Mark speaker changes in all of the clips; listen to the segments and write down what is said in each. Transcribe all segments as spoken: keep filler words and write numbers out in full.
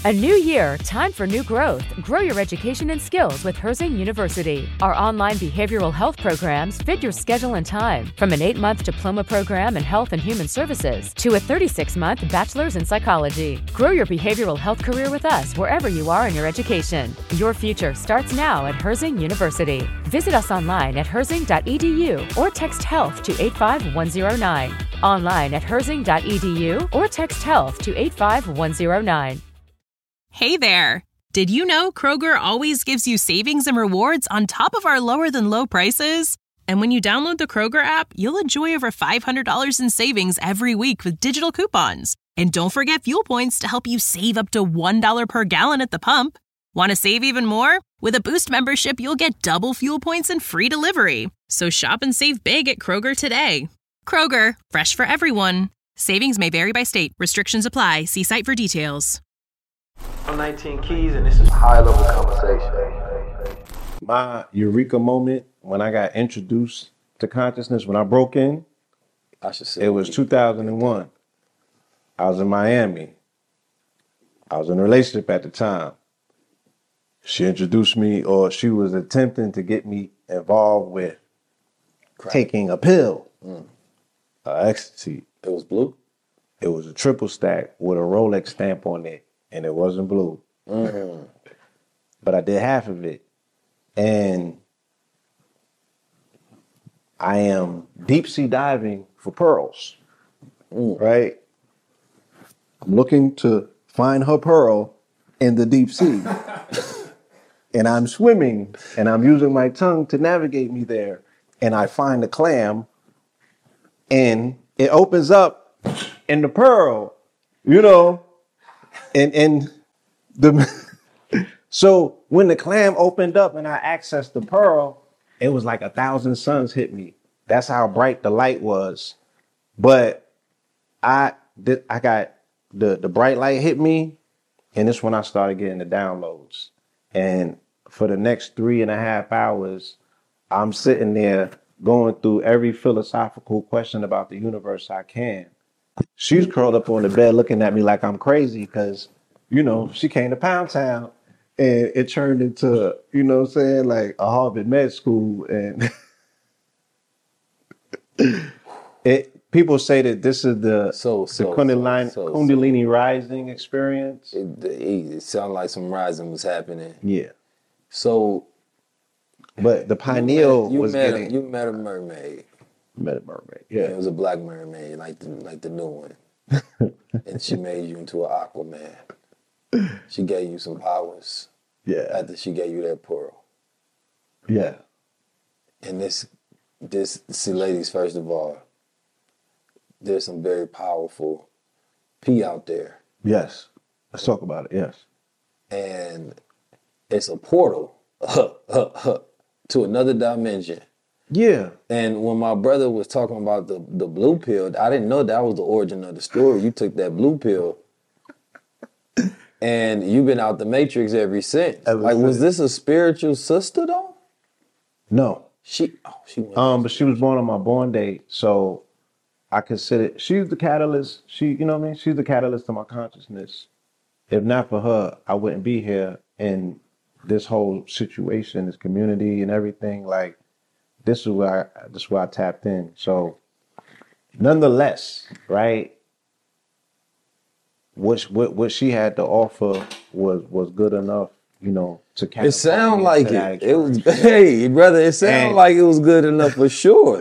Speaker 1: A new year, time for new growth. Grow your education and skills with Herzing University. Our online behavioral health programs fit your schedule and time, from an eight-month diploma program in health and human services to a thirty-six-month bachelor's in psychology. Grow your behavioral health career with us wherever you are in your education. Your future starts now at Herzing University. Visit us online at herzing dot e d u or text health to eight five one zero nine. Online at herzing dot e d u or text health to eight five one zero nine.
Speaker 2: Hey there! Did you know Kroger always gives you savings and rewards on top of our lower-than-low prices? And when you download the Kroger app, you'll enjoy over five hundred dollars in savings every week with digital coupons. And don't forget fuel points to help you save up to one dollar per gallon at the pump. Want to save even more? With a Boost membership, you'll get double fuel points and free delivery. So shop and save big at Kroger today. Kroger, fresh for everyone. Savings may vary by state. Restrictions apply. See site for details.
Speaker 3: I'm nineteen Keys, and this is high-level conversation.
Speaker 4: My eureka moment when I got introduced to consciousness, when I broke in,
Speaker 3: I should say
Speaker 4: it was two thousand one. I was in Miami. I was in a relationship at the time. She introduced me, or she was attempting to get me involved with Crack. taking a pill, mm. uh, ecstasy.
Speaker 3: It was blue?
Speaker 4: It was a triple stack with a Rolex stamp on it. And it wasn't blue. Mm. But I did half of it. And I am deep sea diving for pearls. Mm. Right? I'm looking to find her pearl in the deep sea. And I'm swimming and I'm using my tongue to navigate me there. And I find the clam and it opens up in the pearl, you know. And and the so when the clam opened up and I accessed the pearl, it was like a thousand suns hit me. That's how bright the light was. But I did I got the the bright light hit me, and this when I started getting the downloads. And for the next three and a half hours, I'm sitting there going through every philosophical question about the universe I can. She's curled up on the bed looking at me like I'm crazy because, you know, she came to Pound Town and it turned into, you know what I'm saying, like a Harvard med school. And it people say that this is the,
Speaker 3: so, so,
Speaker 4: the Kundalini,
Speaker 3: so, so,
Speaker 4: Kundalini so. rising experience.
Speaker 3: It, it, it sounded like some rising was happening.
Speaker 4: Yeah.
Speaker 3: So.
Speaker 4: But the pineal
Speaker 3: you met, you
Speaker 4: was
Speaker 3: met
Speaker 4: getting.
Speaker 3: A, you met a mermaid.
Speaker 4: Met a mermaid, yeah.
Speaker 3: It was a black mermaid, like the like the new one. And she made you into an Aquaman. She gave you some powers.
Speaker 4: Yeah.
Speaker 3: After she gave you that pearl.
Speaker 4: Yeah.
Speaker 3: And this, this, see, ladies, first of all, there's some very powerful pee out there.
Speaker 4: Yes. Let's talk about it, yes.
Speaker 3: And it's a portal to another dimension.
Speaker 4: Yeah.
Speaker 3: And when my brother was talking about the, the blue pill, I didn't know that was the origin of the story. You took that blue pill and you've been out the matrix ever since. Ever like, since. Was this a spiritual sister though?
Speaker 4: No.
Speaker 3: She, oh, she went
Speaker 4: Um, but she was born on my born date. So I consider, she's the catalyst. She, you know what I mean? She's the catalyst to my consciousness. If not for her, I wouldn't be here in this whole situation, this community and everything. Like, This is where I, this is where I tapped in. So, nonetheless, right? What what what she had to offer was was good enough, you know, to catch.
Speaker 3: It sound like it. It was, hey, brother. It sounded like it was good enough for sure.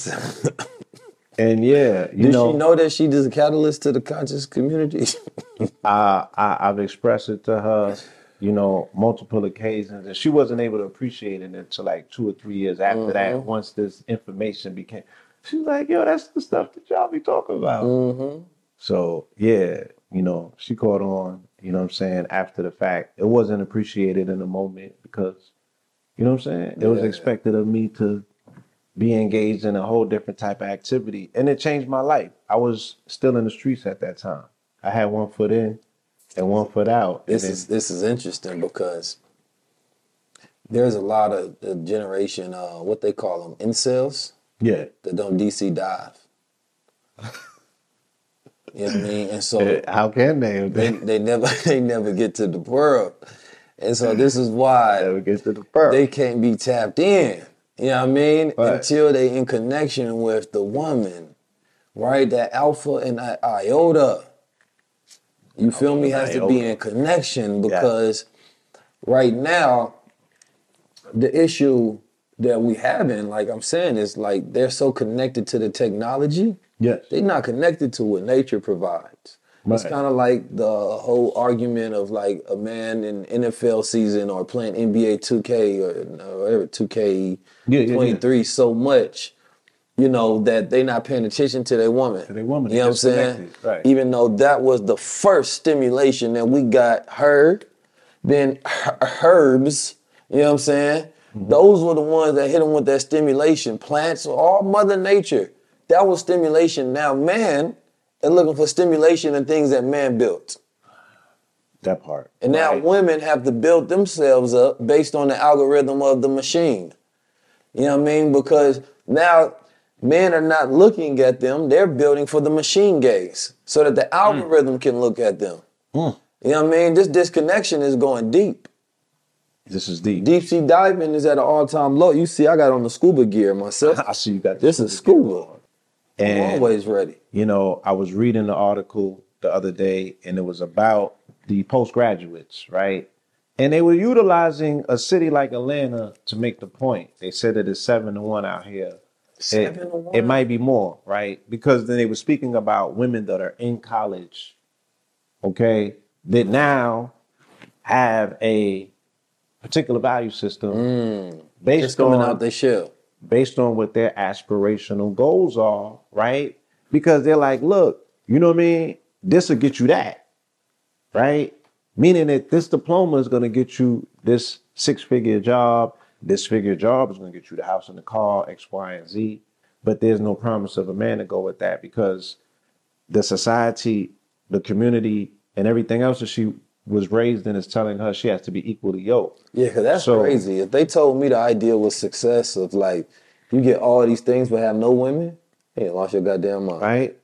Speaker 4: And yeah, you
Speaker 3: Did
Speaker 4: know,
Speaker 3: she know that she is a catalyst to the conscious community?
Speaker 4: I, I I've expressed it to her, you know, multiple occasions, and she wasn't able to appreciate it until like two or three years after mm-hmm. that. Once this information became, she was like, "Yo, that's the stuff that y'all be talking about."
Speaker 3: Mm-hmm.
Speaker 4: So yeah, you know, she caught on. You know what I'm saying? After the fact, it wasn't appreciated in the moment because, you know what I'm saying? It yeah. was expected of me to be engaged in a whole different type of activity, and it changed my life. I was still in the streets at that time. I had one foot in and one foot out.
Speaker 3: This is this is interesting because there's a lot of the generation, uh, what they call them, incels.
Speaker 4: Yeah.
Speaker 3: That don't D C dive. You know what I mean? And so
Speaker 4: how can they?
Speaker 3: they, they never they never get to the pearl. And so this is why
Speaker 4: never get to the pearl.
Speaker 3: They can't be tapped in. You know what I mean?
Speaker 4: Right.
Speaker 3: Until they in connection with the woman, right? That alpha and that iota. You feel me? Has to be in connection because yeah. right now, the issue that we having, like I'm saying, is like they're so connected to the technology.
Speaker 4: Yes.
Speaker 3: They're not connected to what nature provides. Right. It's kind of like the whole argument of like a man in N F L season or playing N B A two K or whatever, two K twenty-three yeah, yeah. so much, you know, that they not paying attention to their woman.
Speaker 4: To their woman.
Speaker 3: You know what I'm saying?
Speaker 4: Right.
Speaker 3: Even though that was the first stimulation that we got heard, then herbs, you know what I'm saying? Mm-hmm. Those were the ones that hit them with that stimulation. Plants, all Mother Nature. That was stimulation. Now man is looking for stimulation and things that man built.
Speaker 4: That part.
Speaker 3: And now right. women have to build themselves up based on the algorithm of the machine. You know what I mean? Because now men are not looking at them. They're building for the machine gaze so that the algorithm mm. can look at them. Mm. You know what I mean? This disconnection is going deep.
Speaker 4: This is deep.
Speaker 3: Deep sea diving is at an all-time low. You see, I got on the scuba gear myself.
Speaker 4: I see you got
Speaker 3: this is scuba. And, I'm always ready.
Speaker 4: You know, I was reading the article the other day, and it was about the postgraduates, right? And they were utilizing a city like Atlanta to make the point. They said that it's seven to one out here.
Speaker 3: Seven
Speaker 4: it,
Speaker 3: to one?
Speaker 4: It might be more, right? Because then they were speaking about women that are in college, okay, that now have a particular value system
Speaker 3: mm,
Speaker 4: based
Speaker 3: just coming
Speaker 4: on
Speaker 3: out their shell.
Speaker 4: Based on what their aspirational goals are, right? Because they're like, look, you know what I mean? This will get you that, right? Meaning that this diploma is going to get you this six-figure job. This figure job is going to get you the house and the car, X, Y, and Z. But there's no promise of a man to go with that because the society, the community, and everything else that she was raised in is telling her she has to be equally yoked.
Speaker 3: Yeah, because that's so crazy. If they told me the idea was success of like, you get all these things but have no women, you ain't lost your goddamn mind.
Speaker 4: Right?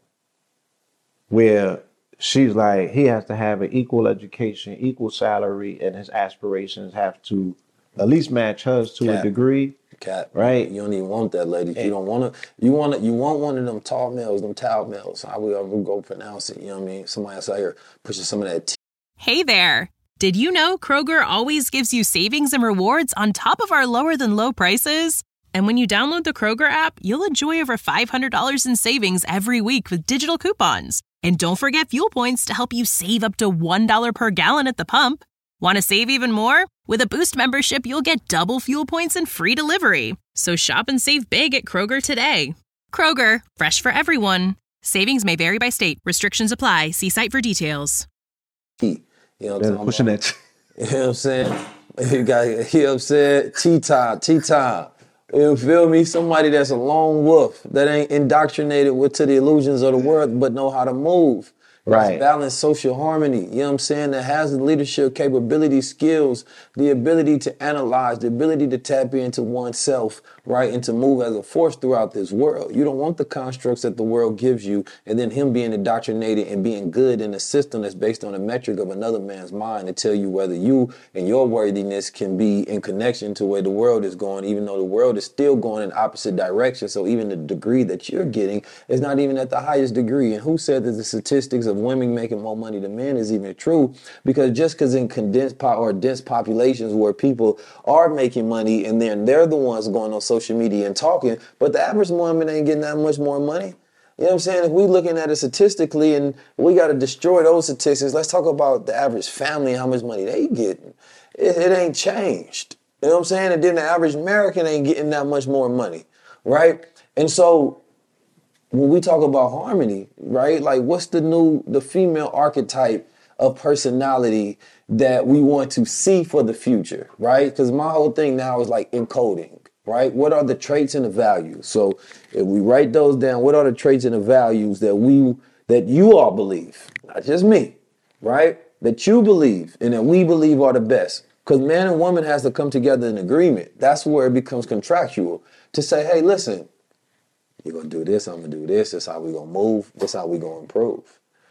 Speaker 4: Where she's like, he has to have an equal education, equal salary, and his aspirations have to at least match hers to
Speaker 3: Cap.
Speaker 4: a degree.
Speaker 3: Cap.
Speaker 4: Right?
Speaker 3: You don't even want that, lady. You don't want to. You want to. You want one of them tall males, them tall males. How we ever go pronounce it? You know what I mean? Somebody else out here pushing some of that. T-
Speaker 2: Hey there. Did you know Kroger always gives you savings and rewards on top of our lower than low prices? And when you download the Kroger app, you'll enjoy over five hundred dollars in savings every week with digital coupons. And don't forget fuel points to help you save up to one dollar per gallon at the pump. Want to save even more? With a Boost membership, you'll get double fuel points and free delivery. So shop and save big at Kroger today. Kroger, fresh for everyone. Savings may vary by state. Restrictions apply. See site for details.
Speaker 3: You know what I'm talking
Speaker 4: pushing
Speaker 3: about?
Speaker 4: that.
Speaker 3: You know what I'm saying? You got, you know what I'm saying? Tea time, tea time. You feel me? Somebody that's a lone wolf, that ain't indoctrinated with to the illusions of the world, but know how to move.
Speaker 4: Right.
Speaker 3: Balance social harmony. You know what I'm saying? That has the leadership capability, skills, the ability to analyze, the ability to tap into oneself, right? And to move as a force throughout this world. You don't want the constructs that the world gives you and then him being indoctrinated and being good in a system that's based on a metric of another man's mind to tell you whether you and your worthiness can be in connection to where the world is going, even though the world is still going in opposite directions. So even the degree that you're getting is not even at the highest degree. And who said that the statistics of women making more money than men is even true? Because just because in condensed po- or dense populations where people are making money and then they're the ones going on social media and talking, but the average woman ain't getting that much more money. You know what I'm saying? If we looking at it statistically and we got to destroy those statistics, let's talk about the average family and how much money they getting. It, it ain't changed. You know what I'm saying? And then the average American ain't getting that much more money, right? And so when we talk about harmony, right? Like what's the new, the female archetype of personality that we want to see for the future, right? Because my whole thing now is like encoding, right? What are the traits and the values? So if we write those down, what are the traits and the values that we, that you all believe, not just me, right? That you believe and that we believe are the best. Because man and woman has to come together in agreement. That's where it becomes contractual to say, hey, listen, you're going to do this, I'm going to do this. This is how we're going to move. This is how we're going to improve.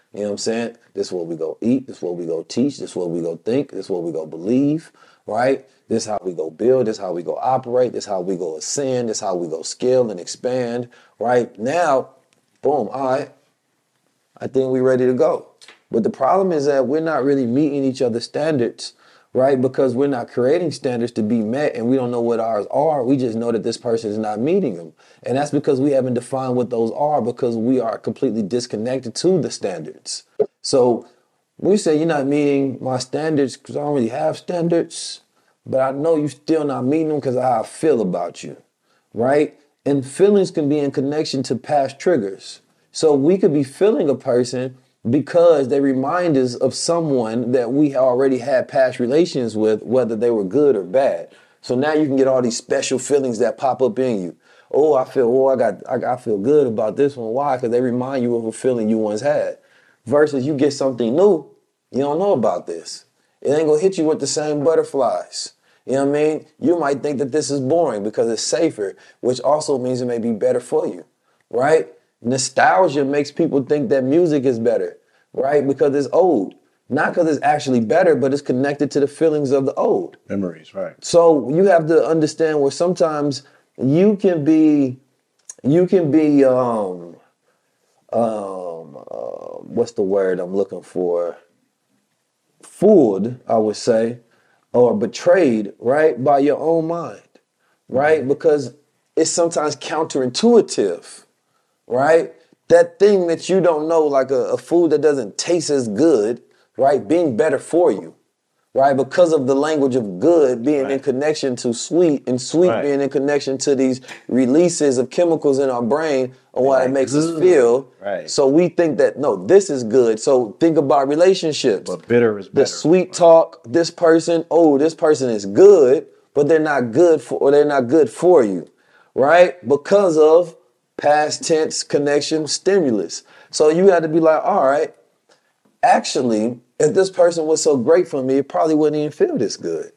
Speaker 3: You know what I'm saying? This is what we go eat. This is what we go teach. This is what we go think. This is what we go believe, right? This is how we go build. This is how we go operate. This is how we go ascend. This is how we go scale and expand, right? Now, boom, all right. I think we're ready to go. But the problem is that we're not really meeting each other's standards, right? Because we're not creating standards to be met and we don't know what ours are. We just know that this person is not meeting them. And that's because we haven't defined what those are because we are completely disconnected to the standards. So when you say you're not meeting my standards because I don't really have standards, but I know you're still not meeting them because of how I feel about you, right? And feelings can be in connection to past triggers. So we could be feeling a person because they remind us of someone that we already had past relations with, whether they were good or bad. So now you can get all these special feelings that pop up in you. Oh, I feel, oh, I got, I, I feel good about this one. Why? Because they remind you of a feeling you once had. Versus you get something new, you don't know about this. It ain't gonna hit you with the same butterflies. You know what I mean? You might think that this is boring because it's safer, which also means it may be better for you, right? Nostalgia makes people think that music is better, right? Because it's old. Not because it's actually better, but it's connected to the feelings of the old.
Speaker 4: Memories, right.
Speaker 3: So you have to understand where sometimes you can be, you can be, um, um, uh, what's the word I'm looking for? Fooled, I would say, or betrayed, right, by your own mind, right? Because it's sometimes counterintuitive. Right? That thing that you don't know, like a, a food that doesn't taste as good, right? Being better for you, right? Because of the language of good being right. in connection to sweet and sweet right. being in connection to these releases of chemicals in our brain and what right. it makes us feel. Right. So we think that, no, this is good. So think about relationships.
Speaker 4: But bitter is better.
Speaker 3: The sweet talk, this person, oh, this person is good, but they're not good for, or they're not good for you, right? Because of past tense connection stimulus. So you had to be like, all right, actually, if this person was so great for me, it probably wouldn't even feel this good.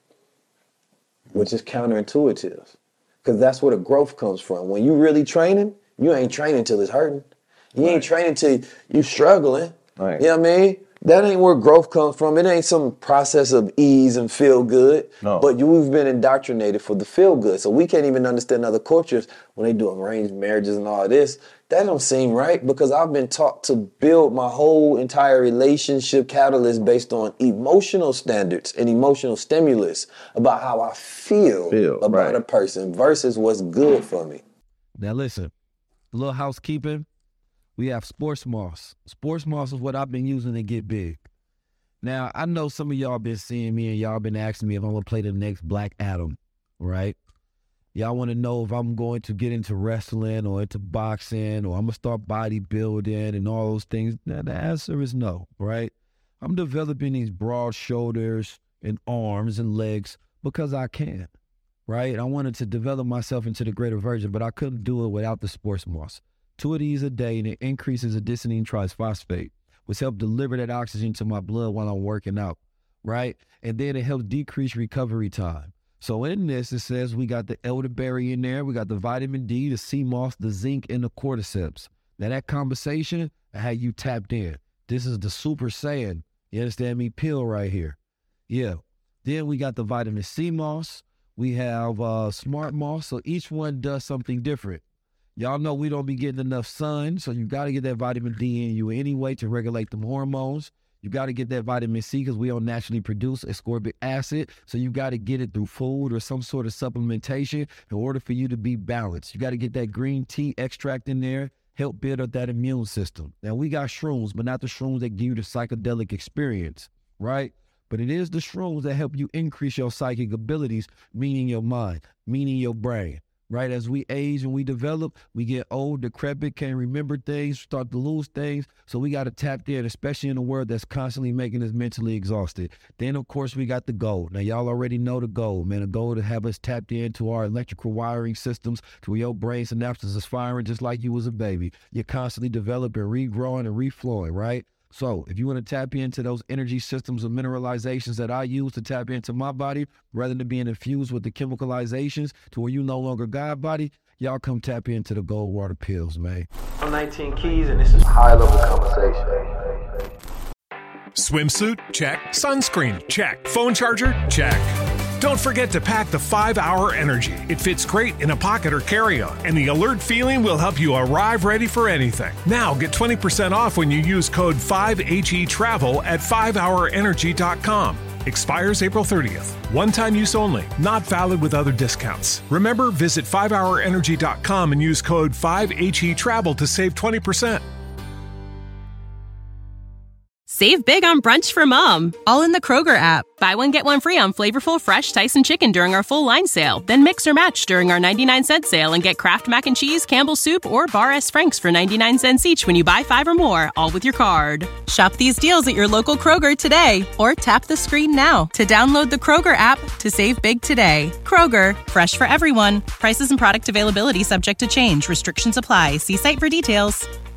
Speaker 3: Which is counterintuitive. Because that's where the growth comes from. When you really training, you ain't training till it's hurting. You right. ain't training till you struggling. Right. You know what I mean? That ain't where growth comes from. It ain't some process of ease and feel good. No. But you, we've been indoctrinated for the feel good. So we can't even understand other cultures when they do arranged marriages and all of this. That don't seem right because I've been taught to build my whole entire relationship catalyst based on emotional standards and emotional stimulus about how I feel, feel about right. a person versus what's good for me.
Speaker 5: Now listen, a little housekeeping. We have Sports Moss. Sports Moss is what I've been using to get big. Now, I know some of y'all been seeing me and y'all been asking me if I'm going to play the next Black Adam, right? Y'all want to know if I'm going to get into wrestling or into boxing or I'm going to start bodybuilding and all those things. Now, the answer is no, right? I'm developing these broad shoulders and arms and legs because I can, right? I wanted to develop myself into the greater version, but I couldn't do it without the Sports Moss. Two of these a day, and it increases adenosine triphosphate, which helps deliver that oxygen to my blood while I'm working out, right? And then it helps decrease recovery time. So in this, it says we got the elderberry in there, we got the vitamin D, the sea moss, the zinc, and the cordyceps. Now that conversation, I had you tapped in. This is the Super Saiyan, you understand me, pill right here. Yeah. Then we got the vitamin C moss. We have uh, smart moss, so each one does something different. Y'all know we don't be getting enough sun, so you got to get that vitamin D in you anyway to regulate them hormones. You got to get that vitamin C because we don't naturally produce ascorbic acid, so you got to get it through food or some sort of supplementation in order for you to be balanced. You got to get that green tea extract in there, help build up that immune system. Now, we got shrooms, but not the shrooms that give you the psychedelic experience, right? But it is the shrooms that help you increase your psychic abilities, meaning your mind, meaning your brain. Right, as we age and we develop, we get old, decrepit, can't remember things, start to lose things. So we got to tap in, especially in a world that's constantly making us mentally exhausted. Then, of course, we got the gold. Now, y'all already know the gold, man. The gold to have us tapped into our electrical wiring systems to where your brain synapses is firing just like you was a baby. You're constantly developing, regrowing, and reflowing, right? So if you want to tap into those energy systems of mineralizations that I use to tap into my body, rather than being infused with the chemicalizations to where you no longer God body, y'all come tap into the Goldwater pills, man.
Speaker 3: I'm nineteen Keys, and this is high-level conversation.
Speaker 6: Swimsuit? Check. Sunscreen? Check. Phone charger? Check. Don't forget to pack the five hour Energy. It fits great in a pocket or carry-on, and the alert feeling will help you arrive ready for anything. Now get twenty percent off when you use code five H E travel at five hour energy dot com. Expires April thirtieth. One-time use only. Not valid with other discounts. Remember, visit five hour energy dot com and use code five H E travel to save twenty percent.
Speaker 2: Save big on brunch for mom, all in the Kroger app. Buy one, get one free on flavorful, fresh Tyson chicken during our full line sale. Then mix or match during our ninety-nine cent sale and get Kraft Mac and Cheese, Campbell's Soup, or Bar S. Frank's for ninety-nine cents each when you buy five or more, all with your card. Shop these deals at your local Kroger today, or tap the screen now to download the Kroger app to save big today. Kroger, fresh for everyone. Prices and product availability subject to change. Restrictions apply. See site for details.